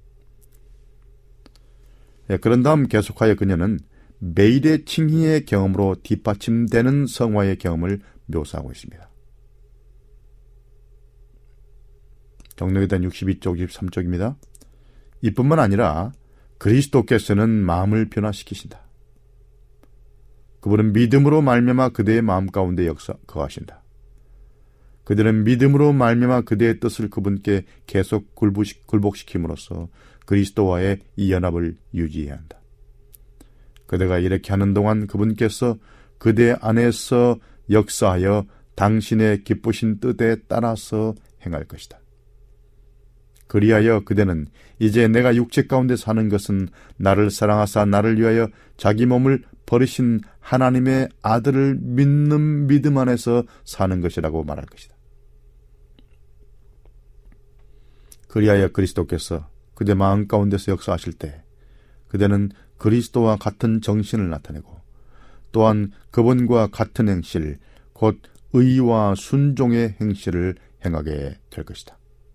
예, 그런 다음 계속하여 그녀는 매일의 칭의의 경험으로 뒷받침되는 성화의 경험을 묘사하고 있습니다. 정로의 계단 육십이 쪽, 육십삼 쪽입니다. 이뿐만 아니라 그리스도께서는 마음을 변화시키신다. 그분은 믿음으로 말미암아 그대의 마음 가운데 역사 거하신다. 그들은 믿음으로 말미암아 그대의 뜻을 그분께 계속 굴복시킴으로써 그리스도와의 이 연합을 유지해야 한다. 그대가 이렇게 하는 동안 그분께서 그대 안에서 역사하여 당신의 기쁘신 뜻에 따라서 행할 것이다. 그리하여 그대는 이제 내가 육체 가운데 사는 것은 나를 사랑하사 나를 위하여 자기 몸을 버리신 하나님의 아들을 믿는 믿음 안에서 사는 것이라고 말할 것이다. 그리하여 그리스도께서 그대 마음 가운데서 역사하실 때 그대는 그리스도와 같은 정신을 나타내고 또한 그분과 같은 행실, 곧 의와 순종의 행실을 행하게 될 것이다.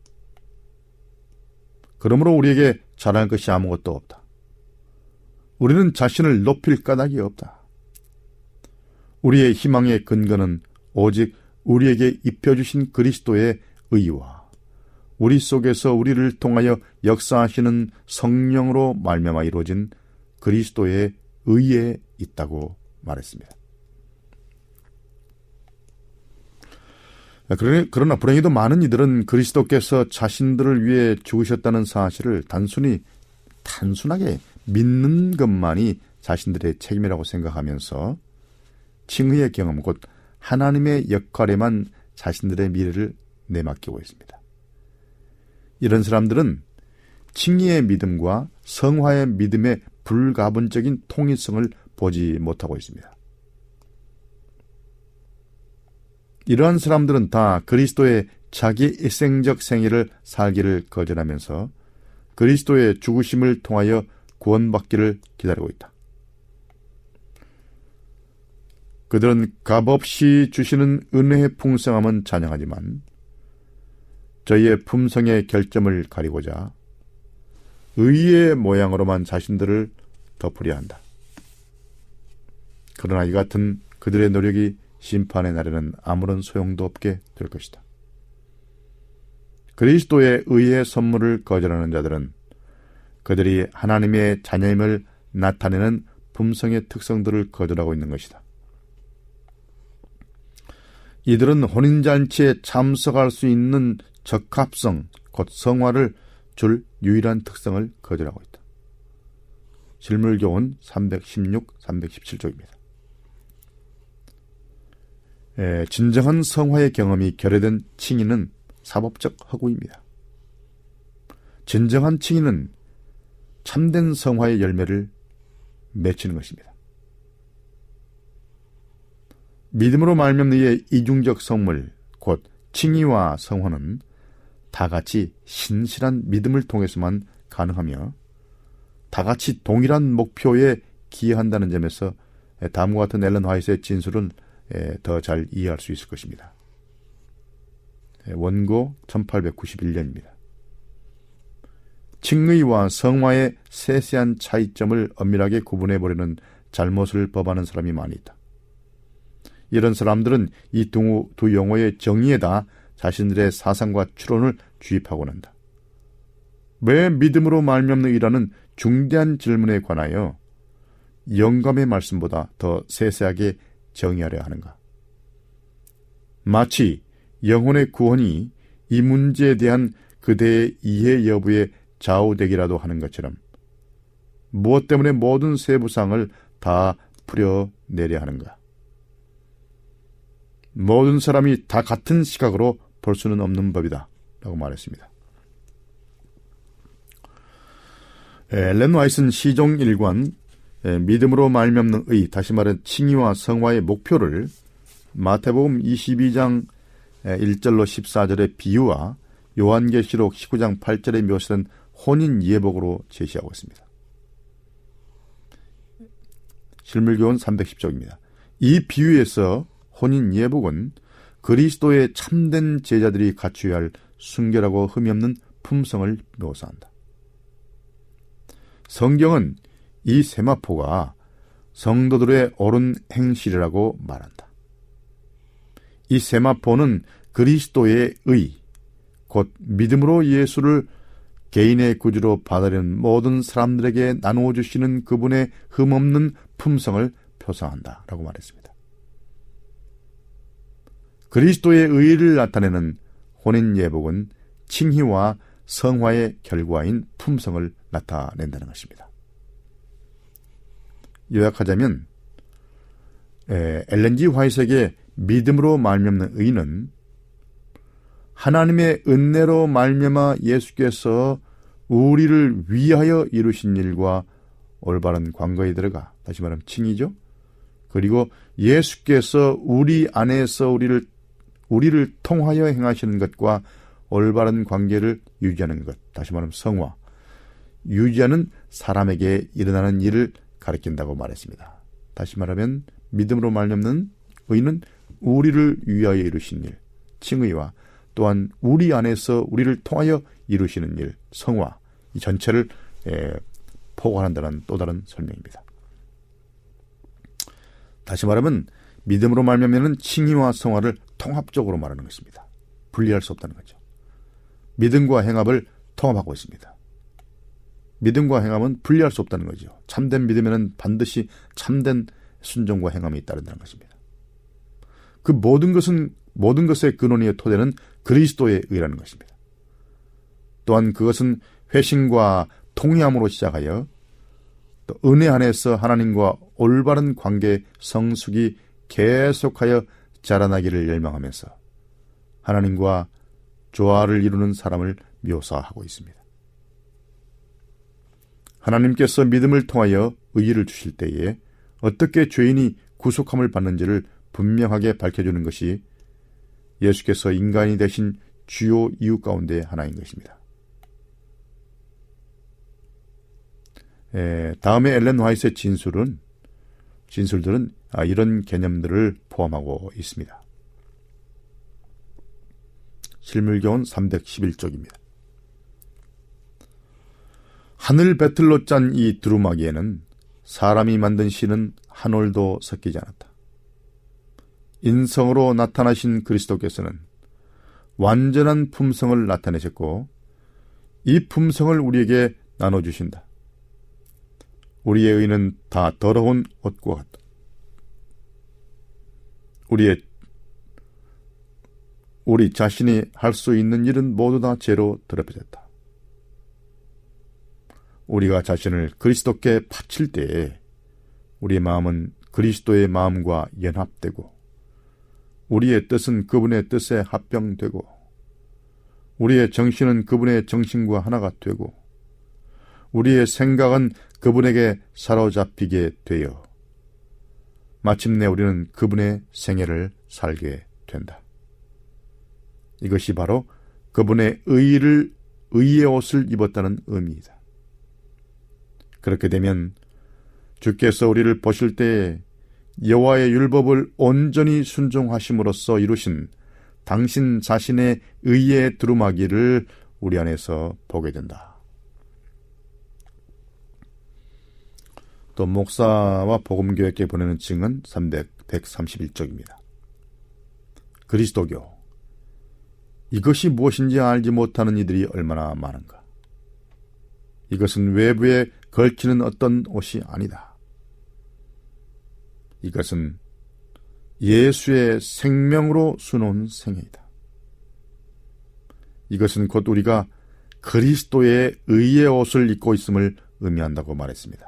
그러므로 우리에게 잘할 것이 아무것도 없다. 우리는 자신을 높일 까닭이 없다. 우리의 희망의 근거는 오직 우리에게 입혀주신 그리스도의 의와 우리 속에서 우리를 통하여 역사하시는 성령으로 말미암아 이루어진 그리스도의 의에 있다고 말했습니다. 그러나 불행히도 많은 이들은 그리스도께서 자신들을 위해 죽으셨다는 사실을 단순히 단순하게 믿는 것만이 자신들의 책임이라고 생각하면서 칭의의 경험, 곧 하나님의 역할에만 자신들의 미래를 내맡기고 있습니다. 이런 사람들은 칭의의 믿음과 성화의 믿음의 불가분적인 통일성을 보지 못하고 있습니다. 이러한 사람들은 다 그리스도의 자기 일생적 생애를 살기를 거절하면서 그리스도의 죽으심을 통하여 구원받기를 기다리고 있다. 그들은 값없이 주시는 은혜의 풍성함은 찬양하지만 저희의 품성의 결점을 가리고자 의의 모양으로만 자신들을 덮으려 한다. 그러나 이 같은 그들의 노력이 심판의 날에는 아무런 소용도 없게 될 것이다. 그리스도의 의의 선물을 거절하는 자들은 그들이 하나님의 자녀임을 나타내는 품성의 특성들을 거절하고 있는 것이다. 이들은 혼인잔치에 참석할 수 있는 적합성, 곧 성화를 줄 유일한 특성을 거절하고 있다. 실물교훈 삼백십육, 삼백십칠 쪽입니다. 에, 진정한 성화의 경험이 결여된 칭의는 사법적 허구입니다. 진정한 칭의는 참된 성화의 열매를 맺히는 것입니다. 믿음으로 말미암는 이의 이중적 성물, 곧 칭의와 성화는 다같이 신실한 믿음을 통해서만 가능하며 다같이 동일한 목표에 기여한다는 점에서 다음과 같은 엘런 화이트의 진술은 더 잘 이해할 수 있을 것입니다. 원고 천팔백구십일 년입니다. 칭의와 성화의 세세한 차이점을 엄밀하게 구분해버리는 잘못을 범하는 사람이 많이 있다. 이런 사람들은 이 두, 두 용어의 정의에다 자신들의 사상과 추론을 주입하곤 한다. 왜 믿음으로 말미암는 이라는 중대한 질문에 관하여 영감의 말씀보다 더 세세하게 정의하려 하는가? 마치 영혼의 구원이 이 문제에 대한 그대의 이해 여부에 좌우되기라도 하는 것처럼 무엇 때문에 모든 세부상을 다 풀어내려 하는가? 모든 사람이 다 같은 시각으로 볼 수는 없는 법이다 라고 말했습니다. 엘렌 화이트는 시종 일 권 믿음으로 말미암는 의, 다시 말해 칭의와 성화의 목표를 마태복음 이십이 장 일 절로 십사 절의 비유와 요한계시록 십구 장 팔 절에 묘사된 혼인 예복으로 제시하고 있습니다. 실물교훈 삼백십 쪽입니다. 이 비유에서 혼인 예복은 그리스도의 참된 제자들이 갖추어야 할 순결하고 흠이 없는 품성을 묘사한다. 성경은 이 세마포가 성도들의 옳은 행실이라고 말한다. 이 세마포는 그리스도의 의, 곧 믿음으로 예수를 개인의 구주로 받아들이는 모든 사람들에게 나누어 주시는 그분의 흠없는 품성을 표상한다 라고 말했습니다. 그리스도의 의를 나타내는 혼인 예복은 칭의와 성화의 결과인 품성을 나타낸다는 것입니다. 요약하자면 에, 엘렌 지 화이트에게 믿음으로 말미암는 의는 하나님의 은혜로 말미암아 예수께서 우리를 위하여 이루신 일과 올바른 관계에 들어가, 다시 말하면 칭의죠. 그리고 예수께서 우리 안에서 우리를 우리를 통하여 행하시는 것과 올바른 관계를 유지하는 것, 다시 말하면 성화, 유지하는 사람에게 일어나는 일을 가리킨다고 말했습니다. 다시 말하면 믿음으로 말미암는 의는 우리를 위하여 이루신 일, 칭의와 또한 우리 안에서 우리를 통하여 이루시는 일, 성화, 이 전체를 에, 포괄한다는 또 다른 설명입니다. 다시 말하면 믿음으로 말미암는 칭의와 성화를 통합적으로 말하는 것입니다. 분리할 수 없다는 거죠. 믿음과 행함을 통합하고 있습니다. 믿음과 행함은 분리할 수 없다는 거죠. 참된 믿음에는 반드시 참된 순종과 행함이 따른다는 것입니다. 그 모든 것은 모든 것의 근원이요 토대는 그리스도의 의라는 것입니다. 또한 그것은 회심과 통회함으로 시작하여 또 은혜 안에서 하나님과 올바른 관계 성숙이 계속하여 자라나기를 열망하면서 하나님과 조화를 이루는 사람을 묘사하고 있습니다. 하나님께서 믿음을 통하여 의의를 주실 때에 어떻게 죄인이 구속함을 받는지를 분명하게 밝혀주는 것이 예수께서 인간이 되신 주요 이유 가운데 하나인 것입니다. 에, 다음에 엘렌 화이트의 진술은, 진술들은 아, 이런 개념들을 포함하고 있습니다. 실물교훈 삼백십일 쪽입니다. 하늘 배틀로 짠 이 두루마기에는 사람이 만든 신은 한 올도 섞이지 않았다. 인성으로 나타나신 그리스도께서는 완전한 품성을 나타내셨고 이 품성을 우리에게 나눠주신다. 우리의 의는 다 더러운 옷과 같다. 우리의 우리 자신이 할 수 있는 일은 모두 다 죄로 더럽혀졌다. 우리가 자신을 그리스도께 바칠 때에 우리의 마음은 그리스도의 마음과 연합되고 우리의 뜻은 그분의 뜻에 합병되고 우리의 정신은 그분의 정신과 하나가 되고 우리의 생각은 그분에게 사로잡히게 되어 마침내 우리는 그분의 생애를 살게 된다. 이것이 바로 그분의 의를, 의의 옷을 입었다는 의미이다. 그렇게 되면 주께서 우리를 보실 때에 여호와의 율법을 온전히 순종하심으로써 이루신 당신 자신의 의의 두루마기를 우리 안에서 보게 된다. 또 목사와 복음교회께 보내는 증은 백삼십일 쪽입니다. 그리스도교. 이것이 무엇인지 알지 못하는 이들이 얼마나 많은가. 이것은 외부에 걸치는 어떤 옷이 아니다. 이것은 예수의 생명으로 수놓은 생애이다. 이것은 곧 우리가 그리스도의 의의 옷을 입고 있음을 의미한다고 말했습니다.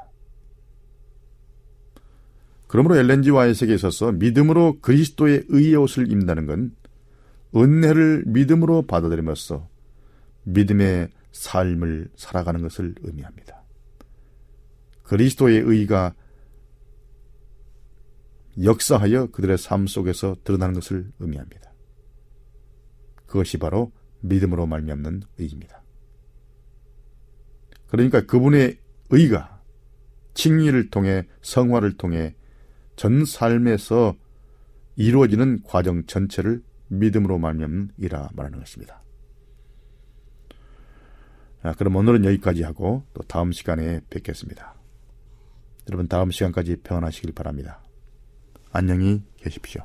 그러므로 엘렌 지 화이트에게 있어서 믿음으로 그리스도의 의의 옷을 입는다는 건 은혜를 믿음으로 받아들이면서 믿음의 삶을 살아가는 것을 의미합니다. 그리스도의 의가 역사하여 그들의 삶 속에서 드러나는 것을 의미합니다. 그것이 바로 믿음으로 말미암는 의입니다. 그러니까 그분의 의가 칭의를 통해 성화를 통해 전 삶에서 이루어지는 과정 전체를 믿음으로 말미암는 이라 말하는 것입니다. 자, 그럼 오늘은 여기까지 하고 또 다음 시간에 뵙겠습니다. 여러분 다음 시간까지 평안하시길 바랍니다. 안녕히 계십시오.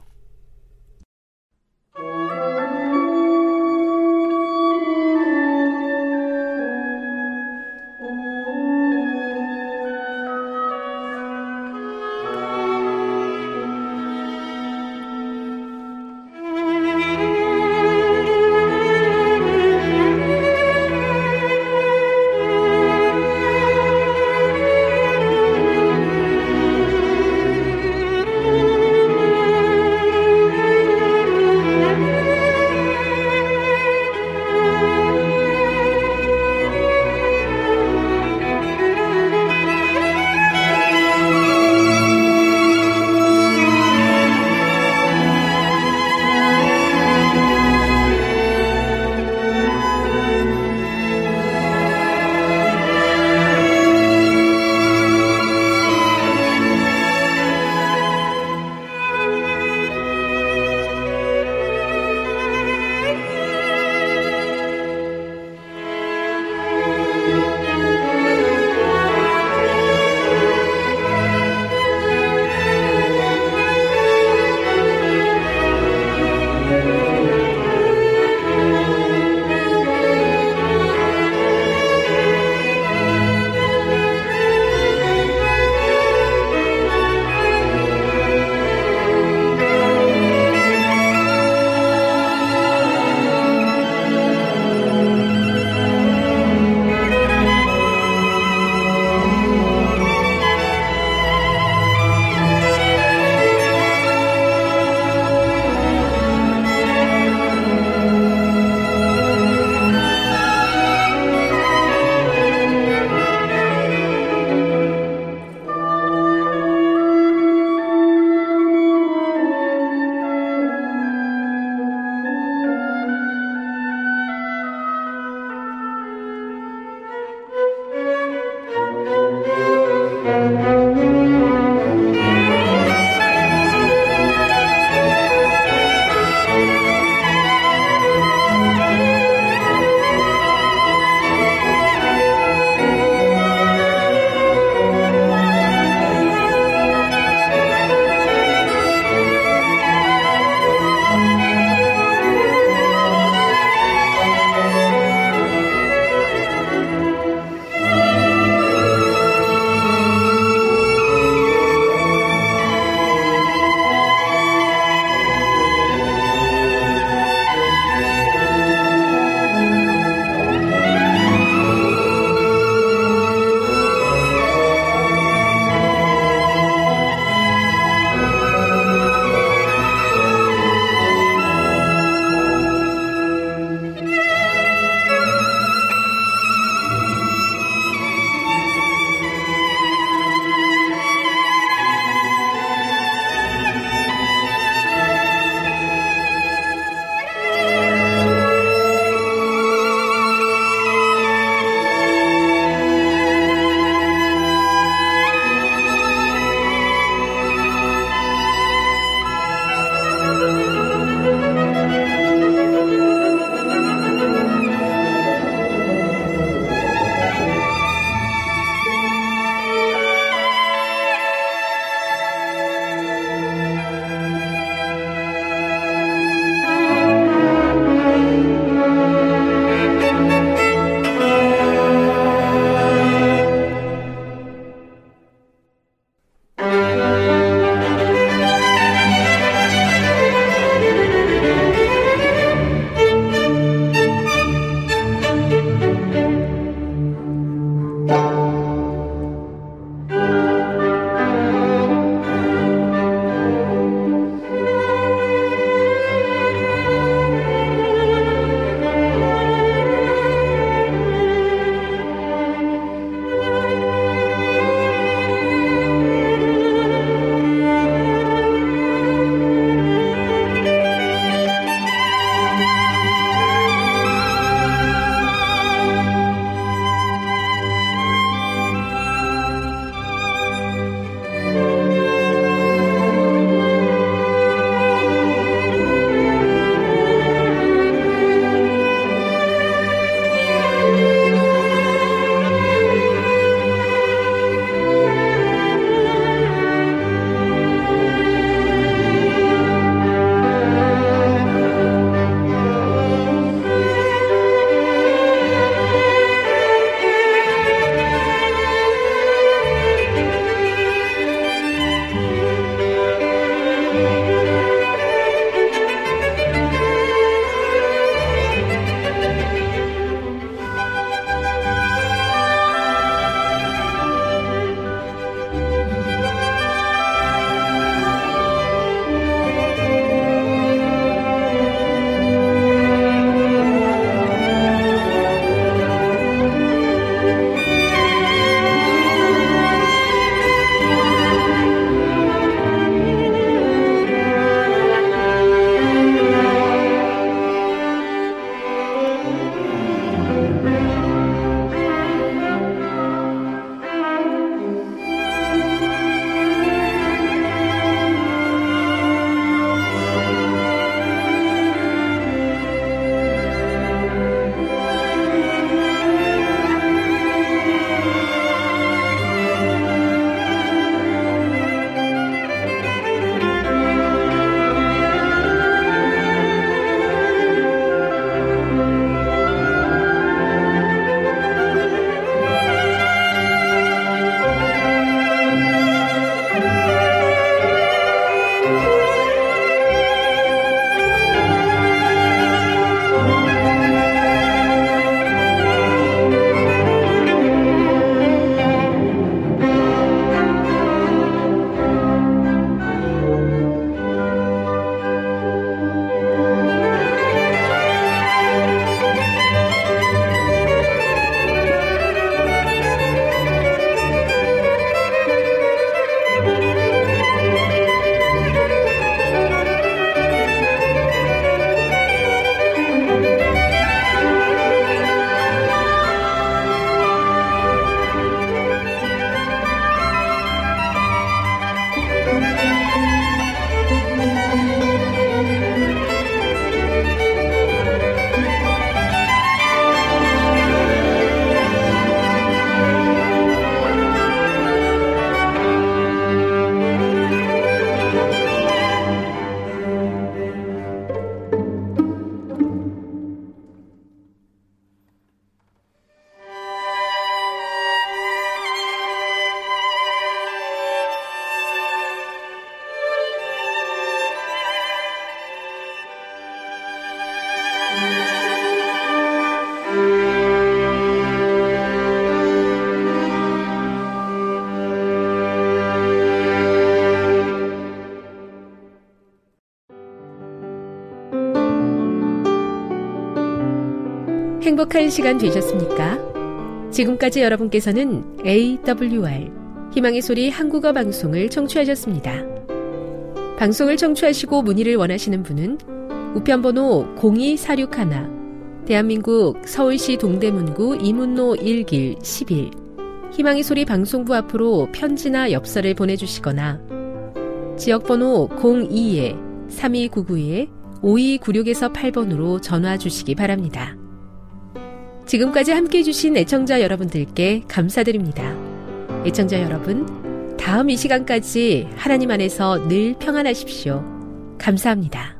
행복한 시간 되셨습니까? 지금까지 여러분께서는 에이더블유알 희망의 소리 한국어 방송을 청취하셨습니다. 방송을 청취하시고 문의를 원하시는 분은 우편번호 공이사육일, 대한민국 서울시 동대문구 이문로 일 길 십일 희망의 소리 방송부 앞으로 편지나 엽서를 보내주시거나 지역번호 공이 삼이구구 오이구육에서 팔 번으로 전화 주시기 바랍니다. 지금까지 함께해 주신 애청자 여러분들께 감사드립니다. 애청자 여러분, 다음 이 시간까지 하나님 안에서 늘 평안하십시오. 감사합니다.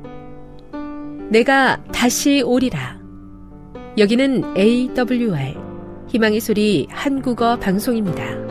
내가 다시 오리라. 여기는 에이더블유알 희망의 소리 한국어 방송입니다.